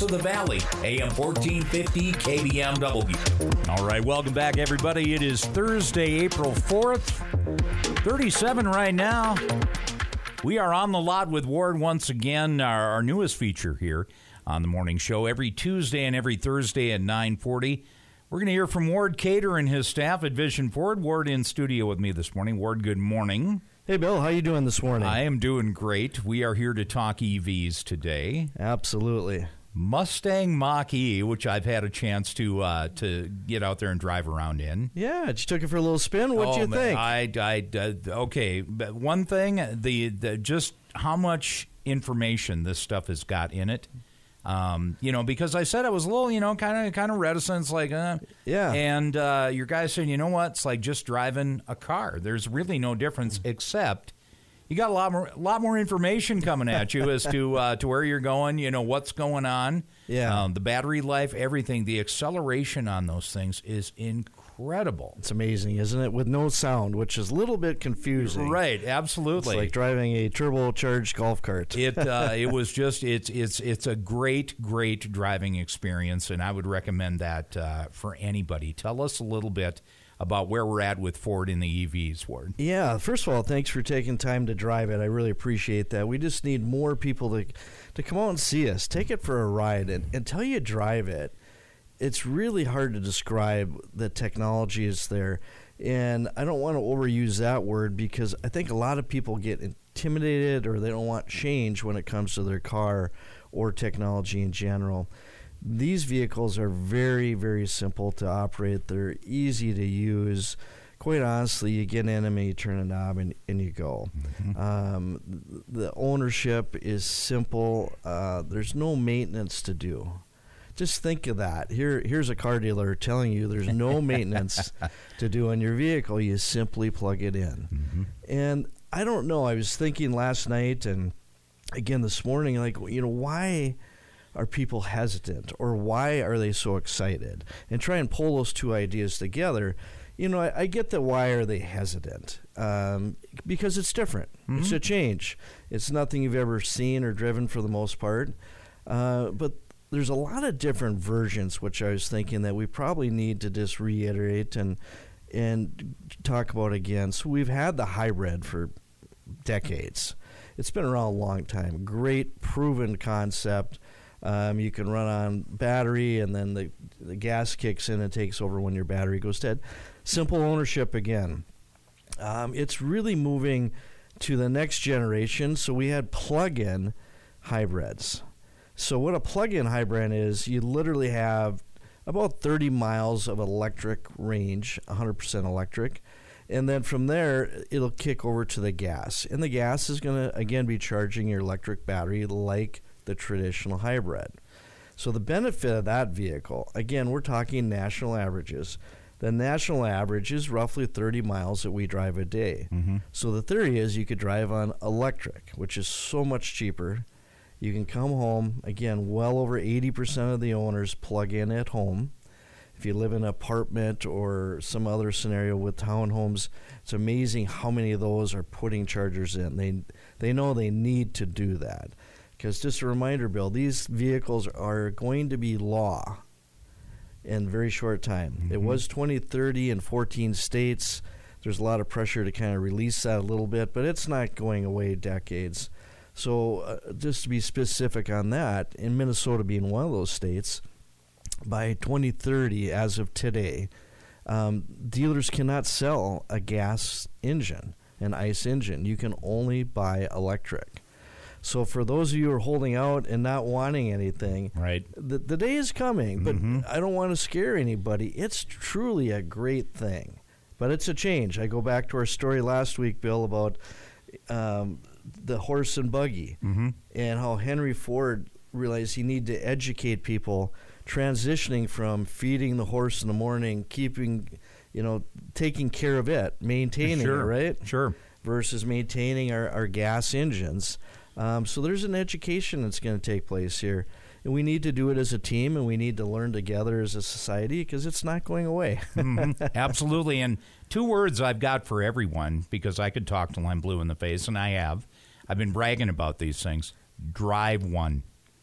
of the Valley, AM 1450 KBMW. All right, welcome back, everybody. It is Thursday, April 4th, 37 right now. We are on the lot with Ward once again, our newest feature here on the morning show, every Tuesday and every Thursday at 9:40. We're going to hear from Ward Cater and his staff at Vision Ford. Ward in studio with me this morning. Ward, good morning. Hey, Bill, how you doing this morning? I am doing great. We are here to talk EVs today. Absolutely. Mustang Mach-E, which I've had a chance to get out there and drive around in. Yeah, you took it for a little spin. What do you think? Okay, but one thing, the just how much information this stuff has got in it. Because I said I was a little, kind of reticent, like, yeah. And your guy said, you know what? It's like just driving a car. There's really no difference, except you got a lot more information coming at you as to where you're going. What's going on. Yeah. The battery life, everything. The acceleration on those things is incredible. It's amazing, isn't it? With no sound, which is a little bit confusing. Right. Absolutely. It's like driving a turbocharged golf cart. It was just it's a great driving experience, and I would recommend that for anybody. Tell us a little bit about where we're at with Ford in the EVs, Ward. Yeah, first of all, thanks for taking time to drive it. I really appreciate that. We just need more people to come out and see us. Take it for a ride, and until you drive it, it's really hard to describe the technology is there. And I don't want to overuse that word because I think a lot of people get intimidated or they don't want change when it comes to their car or technology in general. These vehicles are very, very simple to operate. They're easy to use. Quite honestly, you get in them and you turn a knob and you go. Mm-hmm. The ownership is simple. There's no maintenance to do. Just think of that. Here's a car dealer telling you there's no maintenance to do on your vehicle. You simply plug it in. Mm-hmm. And I don't know. I was thinking last night and again this morning, why are people hesitant or why are they so excited? And try and pull those two ideas together. I get the why are they hesitant? Because it's different. Mm-hmm. It's a change. It's nothing you've ever seen or driven for the most part. But there's a lot of different versions, which I was thinking that we probably need to just reiterate and talk about again. So we've had the hybrid for decades. It's been around a long time. Great proven concept. You can run on battery, and then the gas kicks in and takes over when your battery goes dead. Simple ownership again. It's really moving to the next generation. So we had plug-in hybrids. So what a plug-in hybrid is, you literally have about 30 miles of electric range, 100% electric. And then from there, it'll kick over to the gas. And the gas is going to, again, be charging your electric battery like the traditional hybrid. So the benefit of that vehicle, again, we're talking national averages. The national average is roughly 30 miles that we drive a day. Mm-hmm. So the theory is you could drive on electric, which is so much cheaper. You can come home, again, well over 80% of the owners plug in at home. If you live in an apartment or some other scenario with townhomes, it's amazing how many of those are putting chargers in. They know they need to do that. Because just a reminder, Bill, these vehicles are going to be law in a very short time. Mm-hmm. It was 2030 in 14 states. There's a lot of pressure to kind of release that a little bit, but it's not going away decades. So just to be specific on that, in Minnesota being one of those states, by 2030, as of today, dealers cannot sell a gas engine, an ICE engine. You can only buy electric. So for those of you who are holding out and not wanting anything, right, the day is coming, but mm-hmm. I don't want to scare anybody. It's truly a great thing, but it's a change. I go back to our story last week, Bill, about the horse and buggy, mm-hmm. and how Henry Ford realized he needed to educate people transitioning from feeding the horse in the morning, taking care of it, maintaining it, right? Sure. Versus maintaining our gas engines. So there's an education that's going to take place here. And we need to do it as a team, and we need to learn together as a society because it's not going away. Mm-hmm. Absolutely. And two words I've got for everyone, because I could talk till I'm blue in the face, and I have. I've been bragging about these things. Drive one.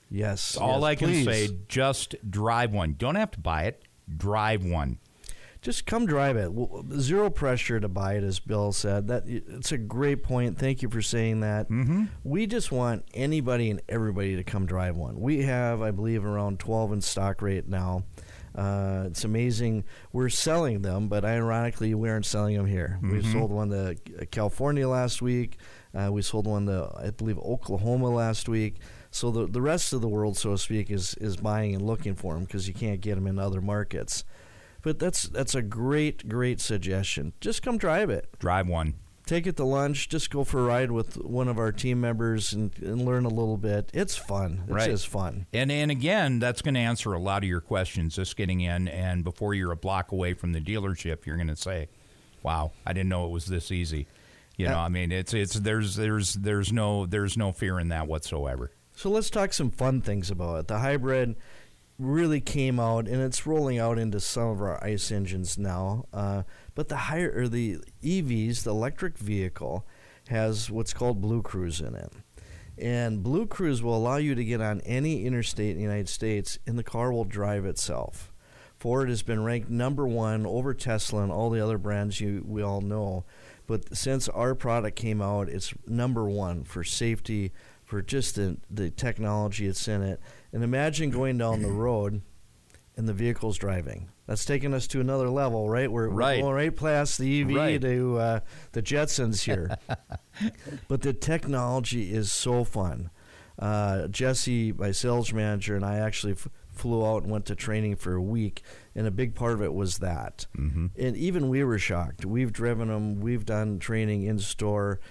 Yes. All I can please. say, just drive one. Don't have to buy it. Drive one. Just come drive it. Zero pressure to buy it, as Bill said. It's a great point. Thank you for saying that. Mm-hmm. We just want anybody and everybody to come drive one. We have, I believe, around 12 in stock right now. It's amazing. We're selling them, but ironically, we aren't selling them here. Mm-hmm. We sold one to California last week. We sold one to, I believe, Oklahoma last week. So the rest of the world, so to speak, is buying and looking for them because you can't get them in other markets. But that's a great suggestion. Just come drive it. Drive one. Take it to lunch. Just go for a ride with one of our team members and learn a little bit. It's fun. It's just fun. And again, that's going to answer a lot of your questions just getting in. And before you're a block away from the dealership, you're going to say, "Wow, I didn't know it was this easy." You know, I mean, there's no fear in that whatsoever. So let's talk some fun things about it. The hybrid really came out, and it's rolling out into some of our ICE engines now. But the EVs, the electric vehicle, has what's called Blue Cruise in it. And Blue Cruise will allow you to get on any interstate in the United States, and the car will drive itself. Ford has been ranked number one over Tesla and all the other brands we all know. But since our product came out, it's number one for safety, for just the technology that's in it. And imagine going down the road and the vehicle's driving. That's taking us to another level, right? We're going right past the EV to the Jetsons here. But the technology is so fun. Jesse, my sales manager, and I actually flew out and went to training for a week, and a big part of it was that. Mm-hmm. And even we were shocked. We've driven them. We've done training in store.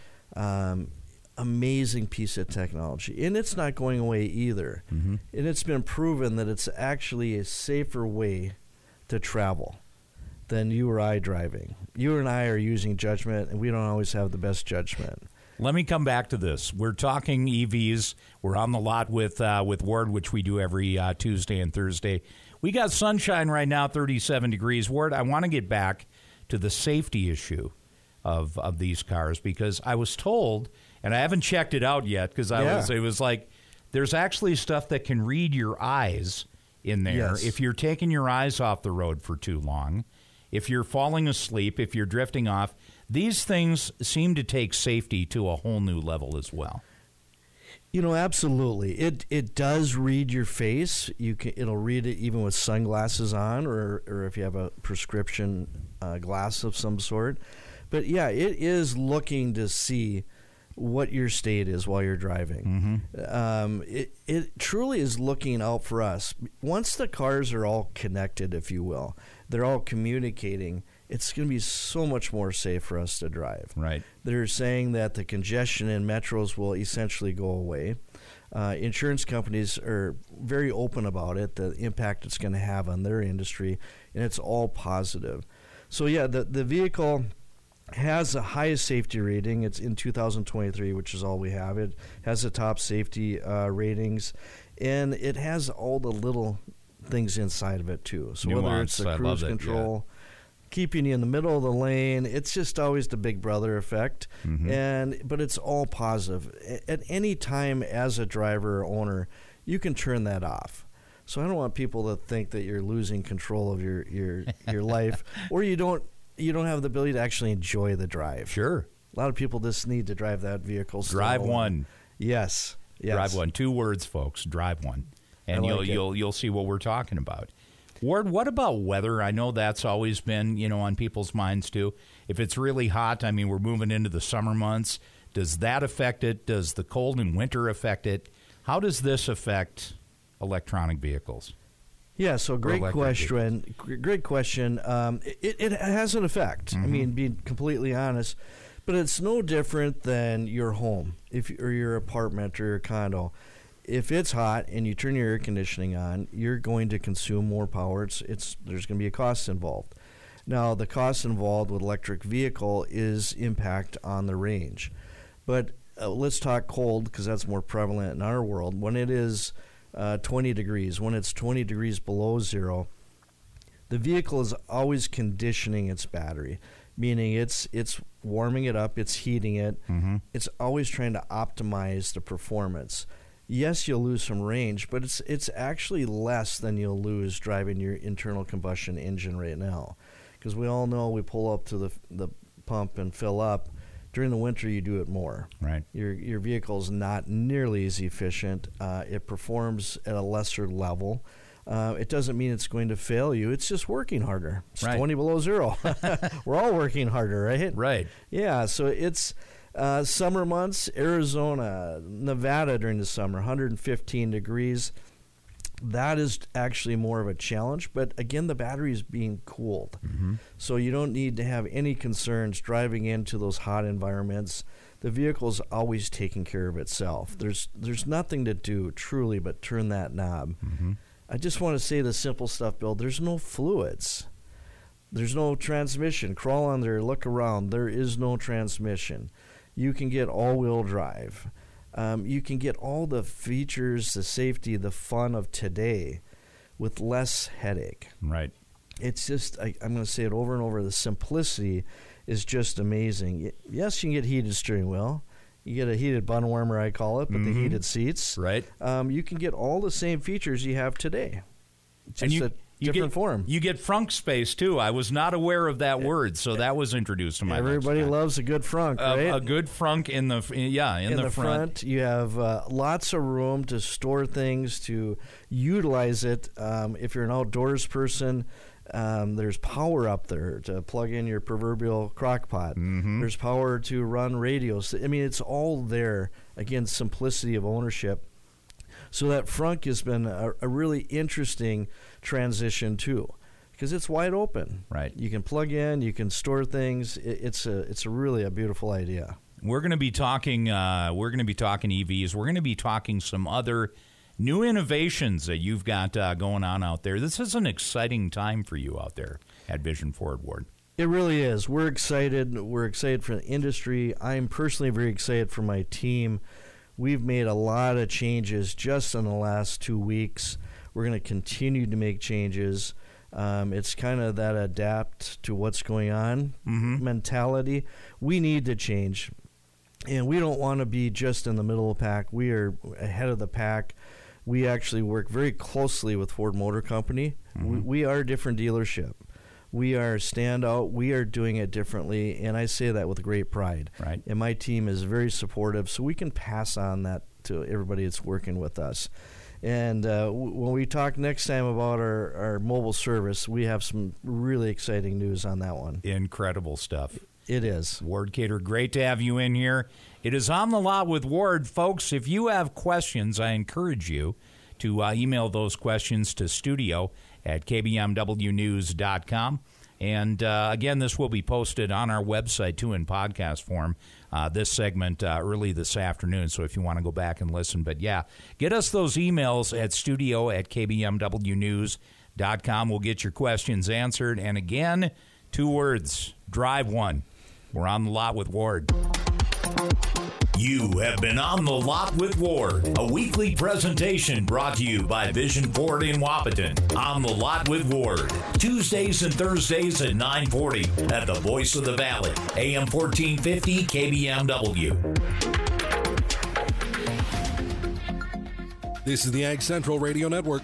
Amazing piece of technology, and it's not going away either. Mm-hmm. And it's been proven that it's actually a safer way to travel than you or I driving. You and I are using judgment, and we don't always have the best judgment. Let me come back to this. We're talking EVs. We're on the lot with Ward, which we do every Tuesday and Thursday. We got sunshine right now, 37 degrees. Ward, I want to get back to the safety issue of these cars, because I was told, and I haven't checked it out yet, because it was like there's actually stuff that can read your eyes in there. Yes. If you're taking your eyes off the road for too long, if you're falling asleep, if you're drifting off, these things seem to take safety to a whole new level as well. You know, absolutely. It does read your face. It'll read it even with sunglasses on, or if you have a prescription glass of some sort. But yeah, it is looking to see what your state is while you're driving. Mm-hmm. It truly is looking out for us. Once the cars are all connected, if you will, they're all communicating, it's going to be so much more safe for us to drive. Right. They're saying that the congestion in metros will essentially go away. Insurance companies are very open about it, the impact it's going to have on their industry, and it's all positive. So yeah, the vehicle has the highest safety rating. It's in 2023, which is all we have. It has the top safety ratings, and it has all the little things inside of it too. So whether it's the cruise control, keeping you in the middle of the lane, it's just always the big brother effect. Mm-hmm. But it's all positive. At any time as a driver or owner, you can turn that off. So I don't want people to think that you're losing control of your life, or you don't have the ability to actually enjoy the drive. Sure. A lot of people just need to drive that vehicle. Drive one. Yes. Drive one. 2 words, folks. Drive one. And you'll see what we're talking about. Ward, what about weather? I know that's always been, on people's minds too. If it's really hot, I mean, we're moving into the summer months. Does that affect it? Does the cold and winter affect it? How does this affect electronic vehicles? Yeah, so great question. Great question. It has an effect. Mm-hmm. I mean, being completely honest, but it's no different than your home, or your apartment or your condo. If it's hot and you turn your air conditioning on, you're going to consume more power. There's going to be a cost involved. Now, the cost involved with electric vehicle is impact on the range. But let's talk cold, because that's more prevalent in our world. When it is 20 degrees, when it's 20 degrees below zero, the vehicle is always conditioning its battery, meaning it's warming it up, it's heating it. Mm-hmm. It's always trying to optimize the performance. yes, you'll lose some range, but it's actually less than you'll lose driving your internal combustion engine right now. Because we all know we pull up to the pump and fill up. During the winter, you do it more. Right. Your vehicle's not nearly as efficient. It performs at a lesser level. It doesn't mean it's going to fail you. It's just working harder. It's right. 20 below zero. We're all working harder, right? Right. Yeah, so it's summer months, Arizona, Nevada during the summer, 115 degrees. That is actually more of a challenge, but again, the battery is being cooled. Mm-hmm. So you don't need to have any concerns driving into those hot environments. The vehicle's always taking care of itself. There's nothing to do, truly, but turn that knob. Mm-hmm. I just want to say the simple stuff, Bill. There's no fluids. There's no transmission. Crawl on there, look around. There is no transmission. You can get all-wheel drive. You can get all the features, the safety, the fun of today with less headache. Right. It's just, I'm going to say it over and over, the simplicity is just amazing. Yes, you can get heated steering wheel. You get a heated bun warmer, I call it, but the heated seats. Right. You can get all the same features you have today. Just and you different form. You get frunk space, too. I was not aware of that word, so that was introduced to my Everybody loves a good frunk, right? A good frunk in the front. You have lots of room to store things, to utilize it. If you're an outdoors person, there's power up there to plug in your proverbial crock pot. Mm-hmm. There's power to run radios. I mean, it's all there. Again, simplicity of ownership. So that frunk has been a really interesting transition too, because it's wide open. Right. You can plug in, you can store things. It's really a beautiful idea. We're going to be talking. We're going to be talking EVs. We're going to be talking some other new innovations that you've got going on out there. This is an exciting time for you out there at Vision Ford, Ward. It really is. We're excited. We're excited for the industry. I'm personally very excited for my team. We've made a lot of changes just in the last 2 weeks. We're going to continue to make changes. It's kind of that adapt to what's going on mentality. We need to change, and we don't want to be just in the middle of the pack. We are ahead of the pack. We actually work very closely with Ford Motor Company. We are a different dealership. We are standout. We are doing it differently, and I say that with great pride. Right. And my team is very supportive, so we can pass on that to everybody that's working with us. And when we talk next time about our mobile service, we have some really exciting news on that one. Incredible stuff. It is. Ward Cater, great to have you in here. It is On the Lot with Ward. Folks, if you have questions, I encourage you to email those questions to studio@kbmwnews.com. And, again, this will be posted on our website, too, in podcast form, this segment early this afternoon, so if you want to go back and listen. But, yeah, get us those emails at studio@kbmwnews.com. We'll get your questions answered. And, again, 2 words, drive one. We're on the lot with Ward. You have been On the Lot with Ward, a weekly presentation brought to you by Vision Ford in Wahpeton. On the Lot with Ward, Tuesdays and Thursdays at 9:40 at the Voice of the Valley, AM 1450 KBMW. This is the Ag Central Radio Network.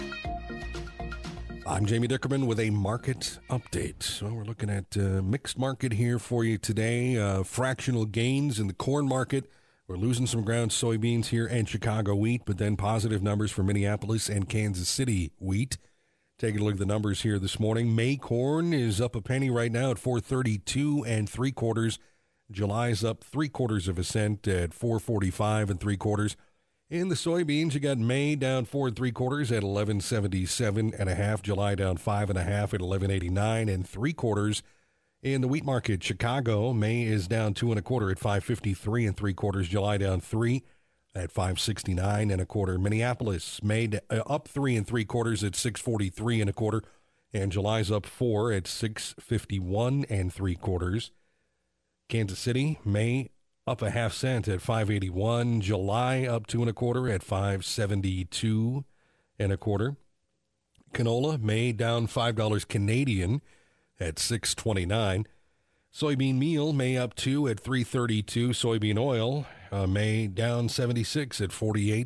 I'm Jamie Dickerman with a market update. So we're looking at mixed market here for you today. Fractional gains in the corn market. We're losing some ground soybeans here and Chicago wheat, but then positive numbers for Minneapolis and Kansas City wheat. Taking a look at the numbers here this morning. May corn is up a penny right now at 4.32 3/4. July's up 3/4 cent at 4.45 3/4. In the soybeans, you got May down 4 3/4 at 11.77 July down 5 1/2 at 11.89 3/4. In the wheat market, Chicago, May is down 2 1/4 at 5.53 3/4. July down 3 at 5.69 1/4. Minneapolis, May up 3 3/4 at 6.43 1/4. And July's up 4 at 6.51 3/4. Kansas City, May up a half cent at 5.81. July up 2 1/4 at 5.72 1/4. Canola, May down $5 Canadian at 6.29. Soybean meal, May up 2 at 3.32. Soybean oil, May down 76 at 48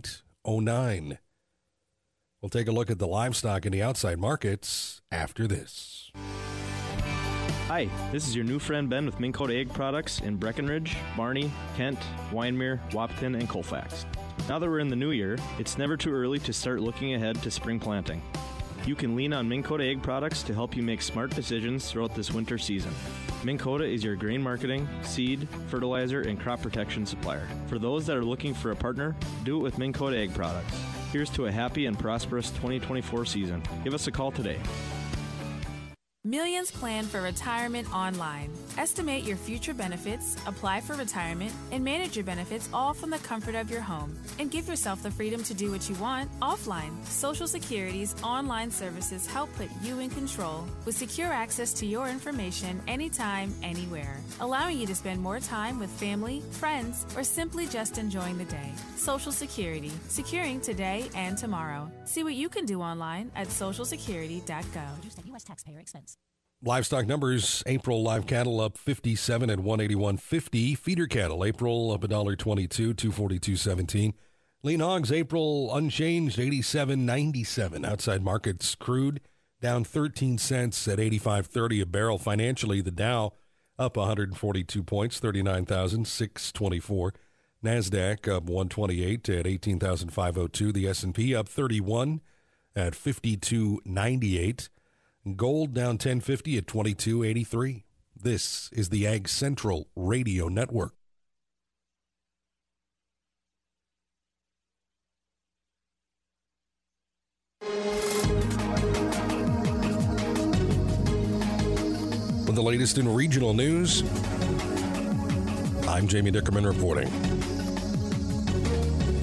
$1.09. We'll take a look at the livestock in the outside markets after this. Hi, this is your new friend Ben with Minn Kota Egg Products in Breckenridge, Barney, Kent, Wyndmere, Wahpeton, and Colfax. Now that we're in the new year, it's never too early to start looking ahead to spring planting. You can lean on Minn Kota Egg Products to help you make smart decisions throughout this winter season. Minn Kota is your grain marketing, seed, fertilizer, and crop protection supplier. For those that are looking for a partner, do it with Minn Kota Egg Products. Here's to a happy and prosperous 2024 season. Give us a call today. Millions plan for retirement online. Estimate your future benefits, apply for retirement, and manage your benefits all from the comfort of your home. And give yourself the freedom to do what you want offline. Social Security's online services help put you in control with secure access to your information anytime, anywhere, allowing you to spend more time with family, friends, or simply just enjoying the day. Social Security, securing today and tomorrow. See what you can do online at socialsecurity.gov. Produced at U.S. taxpayer expense. Livestock numbers: April live cattle up 57 at 181.50. Feeder cattle April up $1.22, 242.17. Lean hogs April unchanged, 87.97. Outside markets: crude down 13 cents at 85.30 a barrel. Financially, the Dow up 142 points, 39,624. NASDAQ up 128 at 18,502. The S&P up 31 at 52.98. Gold down 10.50 at 22.83. This is the Ag Central Radio Network. With the latest in regional news, I'm Jamie Dickerman reporting.